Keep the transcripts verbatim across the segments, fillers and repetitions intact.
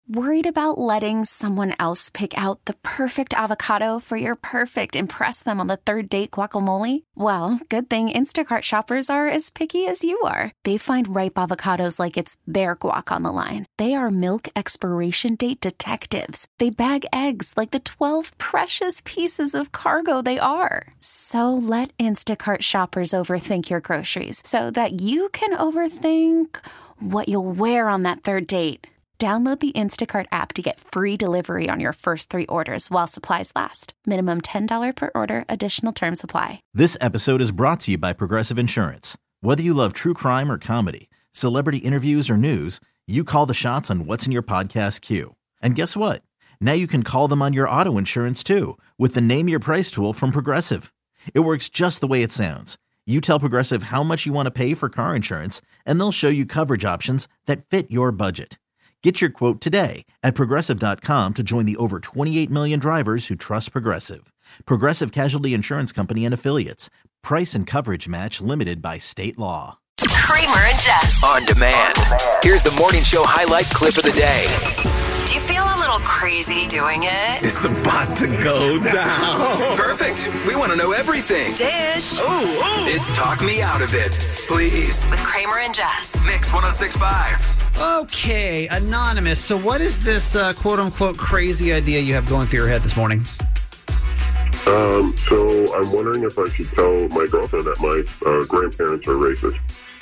Worried about letting someone else pick out the perfect avocado for your perfect impress them on the third date guacamole? Well, good thing Instacart shoppers are as picky as you are. They find ripe avocados like it's their guac on the line. They are milk expiration date detectives. They bag eggs like the twelve precious pieces of cargo they are. So let Instacart shoppers overthink your groceries so that you can overthink what you'll wear on that third date. Download the Instacart app to get free delivery on your first three orders while supplies last. Minimum ten dollars per order. Additional terms apply. This episode is brought to you by Progressive Insurance. Whether you love true crime or comedy, celebrity interviews or news, you call the shots on what's in your podcast queue. And guess what? Now you can call them on your auto insurance too with the Name Your Price tool from Progressive. It works just the way it sounds. You tell Progressive how much you want to pay for car insurance, and they'll show you coverage options that fit your budget. Get your quote today at Progressive dot com to join the over twenty-eight million drivers who trust Progressive. Progressive Casualty Insurance Company and Affiliates. Price and coverage match limited by state law. Kramer and Jess. On demand. Here's the morning show highlight clip of the day. Do you feel a little crazy doing it? It's about to go down. Perfect. We want to know everything. Dish. Ooh, ooh. It's Talk Me Out of It. Please. With Kramer and Jess. Mix one oh six point five. Okay, Anonymous. So what is this uh, quote-unquote crazy idea you have going through your head this morning? Um, so I'm wondering if I should tell my girlfriend that my uh, grandparents are racist.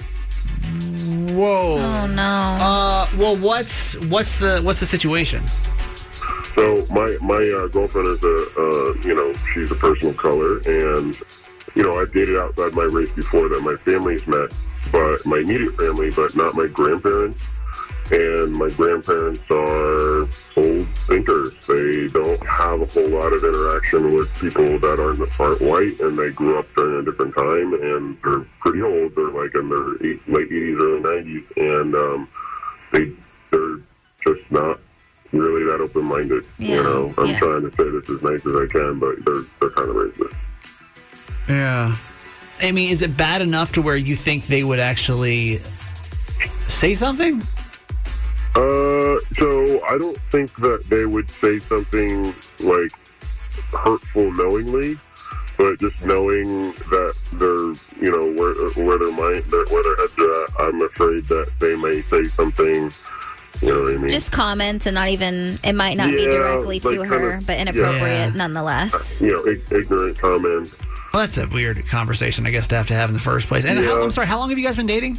Whoa. Oh, no. Uh, well, what's what's the what's the situation? So my my uh, girlfriend is a uh, you know she's a person of color, and you know I've dated outside my race before that my family's met, but my immediate family, but not my grandparents. And my grandparents are old thinkers. They don't have a whole lot of interaction with people that aren't, aren't white, and they grew up during a different time, and they're pretty old. They're like in their eight, late eighties, early nineties, and um, they, they're just not really that open-minded. Yeah, you know, I'm yeah. trying to say this as nice as I can, but they're, they're kind of racist. Yeah. I mean, is it bad enough to where you think they would actually say something? Uh, so I don't think that they would say something like hurtful knowingly, but just knowing that they're, you know, where where their mind, their, where their heads are at, I'm afraid that they may say something. You know what I mean? Just comments and not even, it might not be Yeah, directly to like her, kinda- but inappropriate Yeah. nonetheless. You know, ig- ignorant comments. Well, that's a weird conversation, I guess, to have to have in the first place. And how, Yeah. I'm sorry, how long have you guys been dating?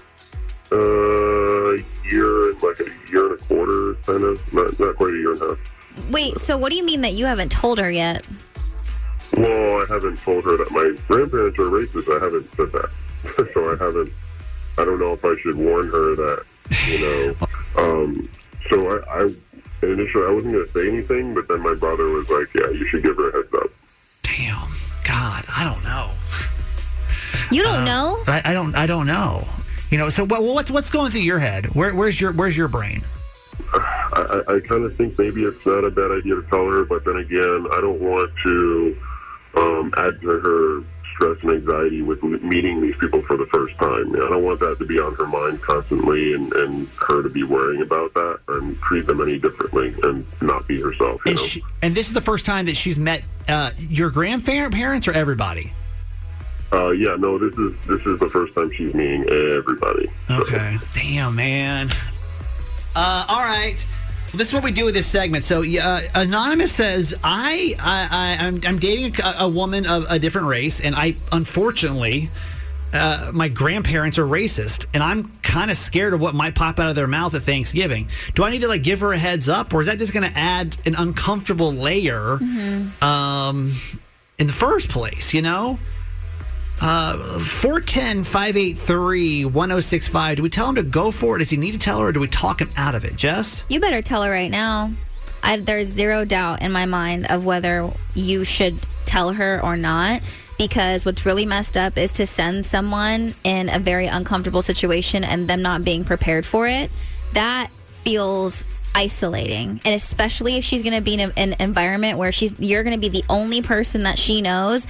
Uh, year, like a year and a quarter, kind of. Not, not quite a year and a half. Wait, so what do you mean that you haven't told her yet? Well, I haven't told her that my grandparents are racist. I haven't said that. So I haven't, I don't know if I should warn her that, you know. um, so I, I, initially, I wasn't going to say anything, but then my brother was like, yeah, you should give her a heads up. Damn. God, I don't know. You don't Uh, know? I, I don't. I don't know. You know. So what, what's what's going through your head? Where, where's your Where's your brain? I, I, I kind of think maybe it's not a bad idea to tell her, but then again, I don't want to um, add to her stress and anxiety with meeting these people for the first time. I don't want that to be on her mind constantly, and, and her to be worrying about that and treat them any differently and not be herself. You And, know? she, and this is the first time that she's met uh, your grandparents or everybody? Uh, yeah, no, this is this is the first time she's meeting everybody. So. Okay. Damn, man. Uh, all right. Well, this is what we do with this segment. So, uh, Anonymous says, I, I, I, I'm, I'm dating a, a woman of a different race, and I, unfortunately, uh, my grandparents are racist, and I'm kind of scared of what might pop out of their mouth at Thanksgiving. Do I need to, like, give her a heads up, or is that just going to add an uncomfortable layer Mm-hmm. um, in the first place, you know? Uh, four one zero, five eight three, one oh six five. Do we tell him to go for it? Does he need to tell her, or do we talk him out of it? Jess? You better tell her right now. I, there's zero doubt in my mind of whether you should tell her or not, because what's really messed up is to send someone in a very uncomfortable situation and them not being prepared for it. That feels isolating, and especially if she's going to be in a, an environment where she's you're going to be the only person that she knows,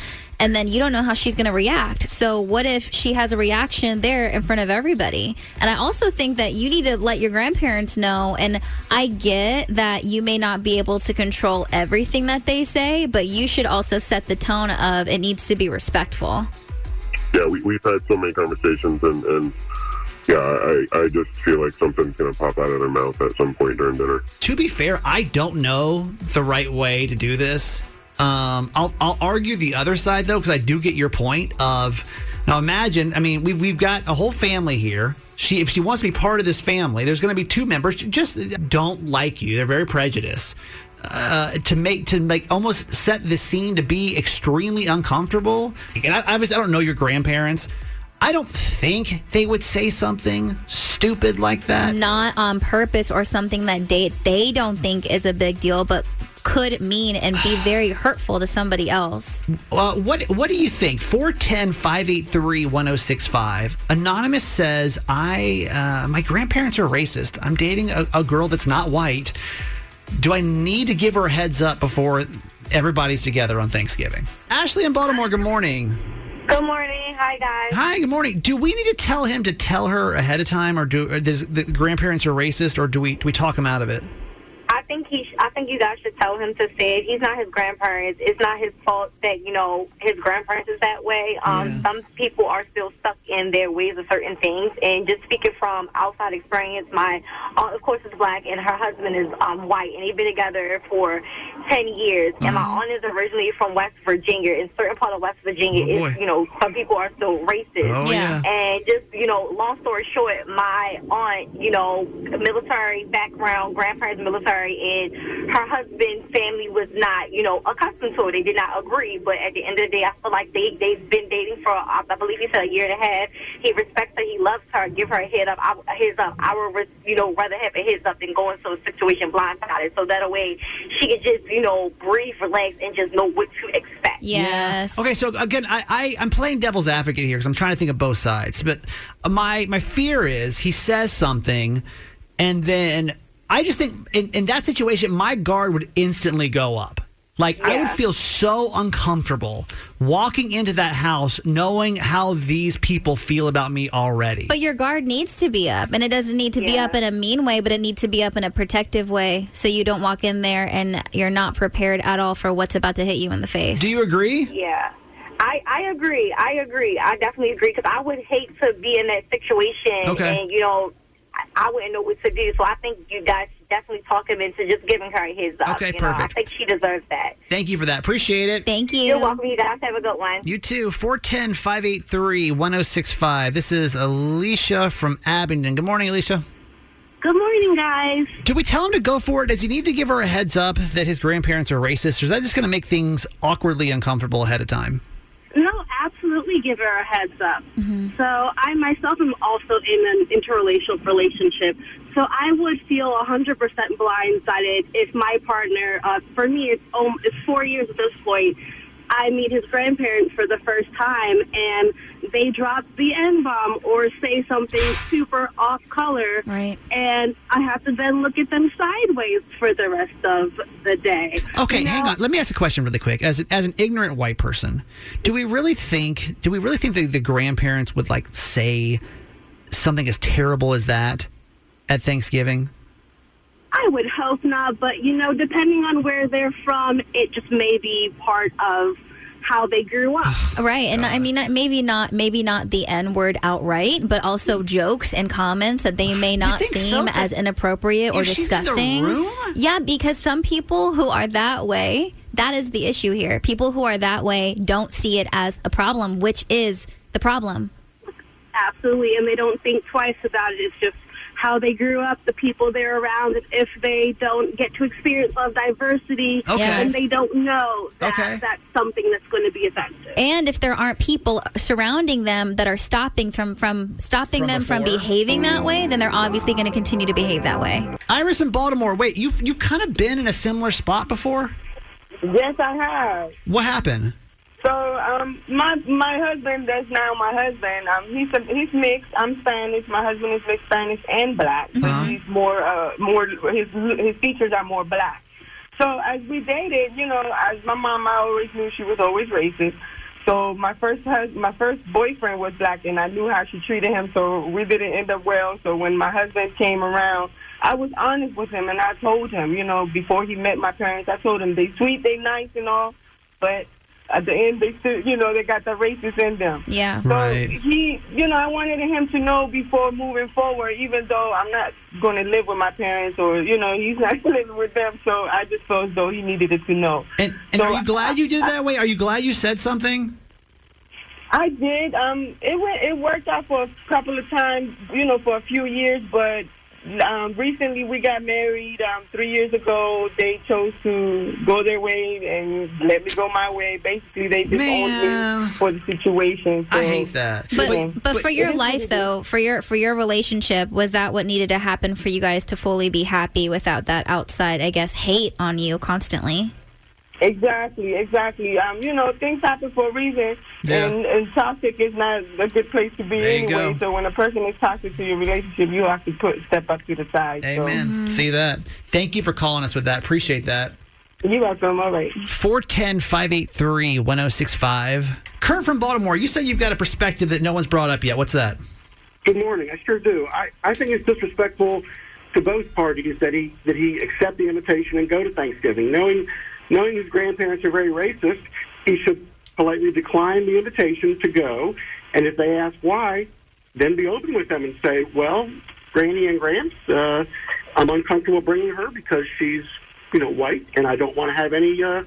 and then you don't know how she's going to react. So what if she has a reaction there in front of everybody? And I also think that you need to let your grandparents know, and I get that you may not be able to control everything that they say, but you should also set the tone of it needs to be respectful. Yeah, we, we've had so many conversations, and, and yeah, I, I just feel like something's going to pop out of their mouth at some point during dinner. To be fair, I don't know the right way to do this. Um, I'll, I'll argue the other side, though, because I do get your point of, now imagine, I mean, we've, we've got a whole family here. She, if she wants to be part of this family, there's going to be two members who just don't like you. They're very prejudiced. Uh, to make to like almost set the scene to be extremely uncomfortable. And I, obviously, I don't know your grandparents. I don't think they would say something stupid like that. Not on purpose or something that they they don't think is a big deal, but could mean and be very hurtful to somebody else. Uh, what what do you think? four one zero, five eight three, one zero six five. Anonymous says, I uh, my grandparents are racist. I'm dating a, a girl that's not white. Do I need to give her a heads up before everybody's together on Thanksgiving? Ashley in Baltimore, good morning. Good morning. Hi, guys. Hi, good morning. Do we need to tell him to tell her ahead of time, or do or does the grandparents are racist, or do we do we talk him out of it? I think he. Sh- I think you guys should tell him to say it. He's not his grandparents. It's not his fault that you know his grandparents is that way. Um, Yeah. Some people are still stuck in their ways of certain things. And just speaking from outside experience, my aunt, of course, is black, and her husband is um, white, and they've been together for ten years. And my aunt is originally from West Virginia. In certain part of West Virginia, Oh, boy. is you know some people are still racist. Oh, yeah. And just, you know, long story short, my aunt, you know, military background, grandparents military, and her husband's family was not, you know, accustomed to it. They did not agree. But at the end of the day, I feel like they, they've been dating for, I believe he said, a year and a half. He respects her. He loves her. Give her a head up. I, a heads up. I would, you know, rather have a heads up than go into a situation blindsided. So that way she can just, you know, breathe, relax, and just know what to expect. Yes. Okay, so again, I, I, I'm playing devil's advocate here because I'm trying to think of both sides. But my my fear is he says something, and then I just think in, in that situation, my guard would instantly go up. Like, I would Yeah. feel so uncomfortable walking into that house knowing how these people feel about me already. But your guard needs to be up, and it doesn't need to be Yeah. up in a mean way, but it needs to be up in a protective way, so you don't walk in there and you're not prepared at all for what's about to hit you in the face. Do you agree? Yeah. I, I agree. I agree. I definitely agree because I would hate to be in that situation Okay. and, you know, I, I wouldn't know what to do. So I think you guys should definitely talk him into just giving her a heads up. Okay, you know? I perfect. think she deserves that. Thank you for that. Appreciate it. Thank you. You're welcome. You guys have a good one. You too. four one zero, five eight three, one zero six five. This is Alicia from Abingdon. Good morning, Alicia. Good morning, guys. Do we tell him to go for it? Does he need to give her a heads up that his grandparents are racist, or is that just going to make things awkwardly uncomfortable ahead of time? No, absolutely give her a heads up. So I myself am also in an interracial relationship. So I would feel one hundred percent blindsided if my partner, uh, for me, it's, um, it's four years at this point, I meet his grandparents for the first time and they drop the N-bomb or say something super off-color. Right. And I have to then look at them sideways for the rest of the day. Okay, You know? hang on. Let me ask a question really quick. As as an ignorant white person, do we really think do we really think that the grandparents would like say something as terrible as that at Thanksgiving? I would hope not, but, you know, depending on where they're from, it just may be part of how they grew up. Right, and I mean, not- maybe not, maybe not the N word outright, but also jokes and comments that they may not think so? seem That- as inappropriate or If she's in the disgusting. room? Yeah, because some people who are that way, that is the issue here. People who are that way don't see it as a problem, which is the problem. Absolutely, and they don't think twice about it. It's just how they grew up, the people they're around. If they don't get to experience love diversity, Okay. then Yes. they don't know that Okay. that's something that's going to be offensive. And if there aren't people surrounding them that are stopping from from stopping From them from before. behaving that way, then they're obviously going to continue to behave that way. Iris in Baltimore. Wait, you've you've kind of been in a similar spot before? Yes, I have. What happened? So, um, my my husband, that's now my husband. Um, he's a, he's mixed. I'm Spanish. My husband is mixed Spanish and black. But Uh-huh. he's more uh more his his features are more black. So as we dated, you know, as my mom, I always knew she was always racist. So my first hus- my first boyfriend was black, and I knew how she treated him, so we didn't end up well. So when my husband came around, I was honest with him, and I told him, you know, before he met my parents, I told him they sweet, they nice and all, but at the end, they still, you know, they got the racist in them. Yeah. So Right. he, you know, I wanted him to know before moving forward, even though I'm not going to live with my parents or, you know, he's not living with them. So I just felt as though he needed it to know. And, and So are you glad you did it that way? Are you glad you said something? I did. Um, it went. It worked out for a couple of times, you know, for a few years. But um, recently, we got married. Um, three years ago, they chose to go their way and let me go my way. Basically, they disowned Man. me for the situation. So, I hate that. But Wait, but for wait, your it is what life it though, for your for your relationship, was that what needed to happen for you guys to fully be happy without that outside, I guess, hate on you constantly? Exactly, exactly. Um, you know, things happen for a reason, Yeah. and, and toxic is not a good place to be There you anyway. go. So when a person is toxic to your relationship, you have to put step up to the side. Amen. See that? Thank you for calling us with that. Appreciate that. So you're welcome. All right. four one zero, five eight three, one zero six five. Kurt from Baltimore, you said you've got a perspective that no one's brought up yet. What's that? Good morning. I sure do. I, I think it's disrespectful to both parties that he that he accept the invitation and go to Thanksgiving. Knowing knowing his grandparents are very racist, he should politely decline the invitation to go. And if they ask why, then be open with them and say, well, Granny and Gramps, uh, I'm uncomfortable bringing her because she's, you know, white, and I don't want to have any uh,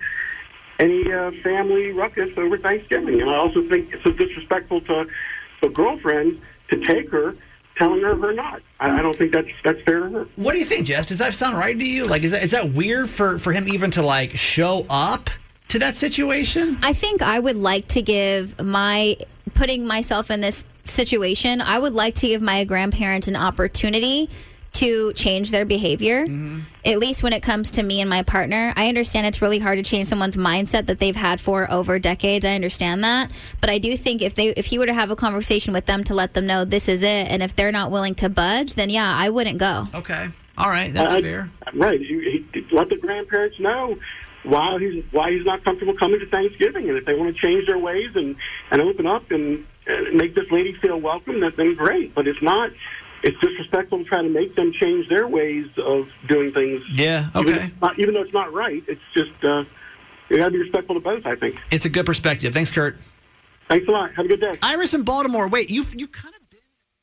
any uh, family ruckus over Thanksgiving. And I also think it's disrespectful to the girlfriend to take her, telling her her not. I, I don't think that's that's fair to her. What do you think, Jess? Does that sound right to you? Like, is that is that weird for, for him even to, like, show up to that situation? I think I would like to give my, putting myself in this situation, I would like to give my grandparents an opportunity to change their behavior, mm-hmm. at least when it comes to me and my partner. I understand it's really hard to change someone's mindset that they've had for over decades. I understand that. But I do think if they, if he were to have a conversation with them to let them know this is it, and if they're not willing to budge, then yeah, I wouldn't go. Okay. All right. That's I, fair. Right. You, he, let the grandparents know why he's why he's not comfortable coming to Thanksgiving. And if they want to change their ways and, and open up and, and make this lady feel welcome, then great. But if not, it's disrespectful to try to make them change their ways of doing things. Yeah, okay. Even, not, even though it's not right, it's just, uh, you got to be respectful to both, I think. It's a good perspective. Thanks, Kurt. Thanks a lot. Have a good day. Iris in Baltimore. Wait, you you kind of been...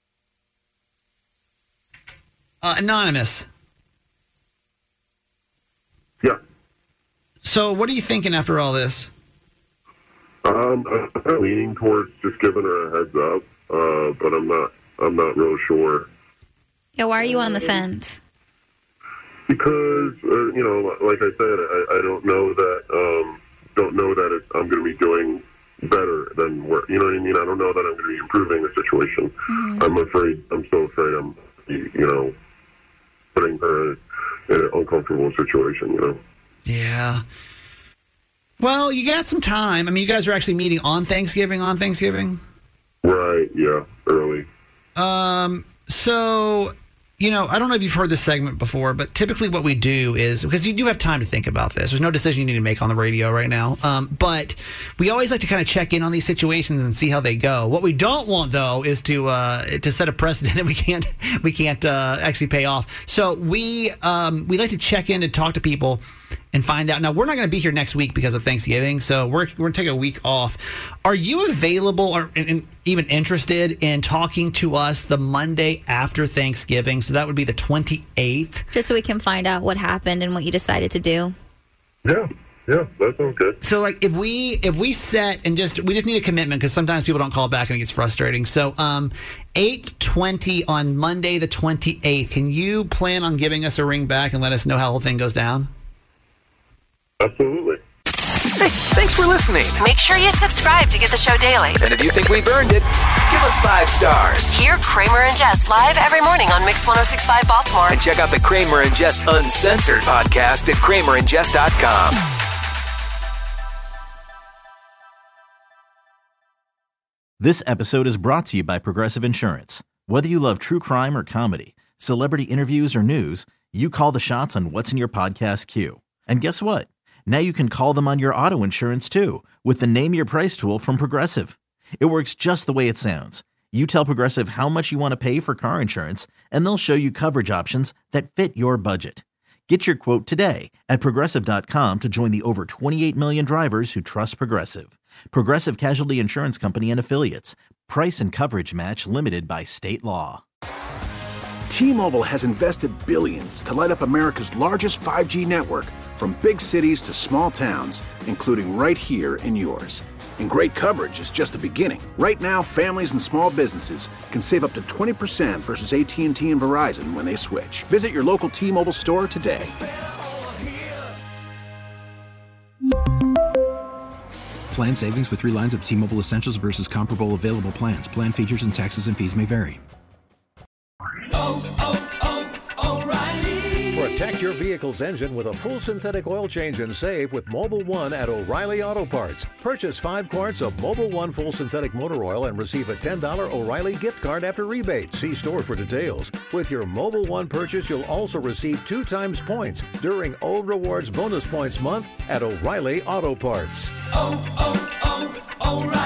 Uh, anonymous. Yeah. So what are you thinking after all this? Um, I'm leaning towards just giving her a heads up, uh, but I'm not. I'm not real sure. Yeah, why are you on the fence? Because, uh, you know, like I said, I, I don't know that, um, don't know that it, I'm going to be doing better than where, you know what I mean? I don't know that I'm going to be improving the situation. Mm-hmm. I'm afraid, I'm so afraid I'm, you know, putting her in an uncomfortable situation, you know? Yeah. Well, you got some time. I mean, you guys are actually meeting on Thanksgiving, on Thanksgiving? Right, yeah, early. Um, so, you know, I don't know if you've heard this segment before, but typically what we do is, because you do have time to think about this, there's no decision you need to make on the radio right now, um, but we always like to kind of check in on these situations and see how they go. What we don't want, though, is to uh, to set a precedent that we can't we can't uh, actually pay off. So we um, we like to check in and talk to people and find out. Now, we're not going to be here next week because of Thanksgiving, so we're we're going to take a week off. Are you available or and, and even interested in talking to us the Monday after Thanksgiving? So that would be the twenty-eighth. Just so we can find out what happened and what you decided to do. Yeah, yeah, that sounds good. So, like, if we if we set and just we just need a commitment because sometimes people don't call back and it gets frustrating. So, um, eight twenty on Monday the twenty-eighth. Can you plan on giving us a ring back and let us know how the whole thing goes down? Absolutely. Hey, thanks for listening. Make sure you subscribe to get the show daily. And if you think we've earned it, give us five stars. Hear Kramer and Jess live every morning on Mix one oh six point five Baltimore. And check out the Kramer and Jess Uncensored podcast at kramer and jess dot com. This episode is brought to you by Progressive Insurance. Whether you love true crime or comedy, celebrity interviews or news, you call the shots on what's in your podcast queue. And guess what? Now you can call them on your auto insurance too with the Name Your Price tool from Progressive. It works just the way it sounds. You tell Progressive how much you want to pay for car insurance, and they'll show you coverage options that fit your budget. Get your quote today at Progressive dot com to join the over twenty-eight million drivers who trust Progressive. Progressive Casualty Insurance Company and Affiliates. Price and coverage match limited by state law. T-Mobile has invested billions to light up America's largest five G network, from big cities to small towns, including right here in yours. And great coverage is just the beginning. Right now, families and small businesses can save up to twenty percent versus A T and T and Verizon when they switch. Visit your local T-Mobile store today. Plan savings with three lines of T-Mobile Essentials versus comparable available plans. Plan features and taxes and fees may vary. Protect your vehicle's engine with a full synthetic oil change and save with Mobil one at O'Reilly Auto Parts. Purchase five quarts of Mobil one full synthetic motor oil and receive a ten dollars O'Reilly gift card after rebate. See store for details. With your Mobil one purchase, you'll also receive two times points during O Rewards Bonus Points Month at O'Reilly Auto Parts. Oh, oh, oh, O'Reilly.